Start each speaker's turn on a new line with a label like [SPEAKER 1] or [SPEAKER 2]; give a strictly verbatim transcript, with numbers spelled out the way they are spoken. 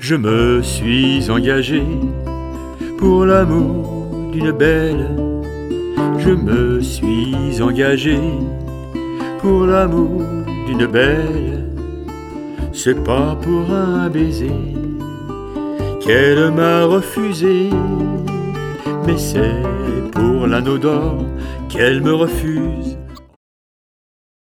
[SPEAKER 1] Je me suis engagé pour l'amour d'une belle. Je me suis engagé pour l'amour d'une belle. C'est pas pour un baiser qu'elle m'a refusé, mais c'est pour l'anneau d'or qu'elle me refuse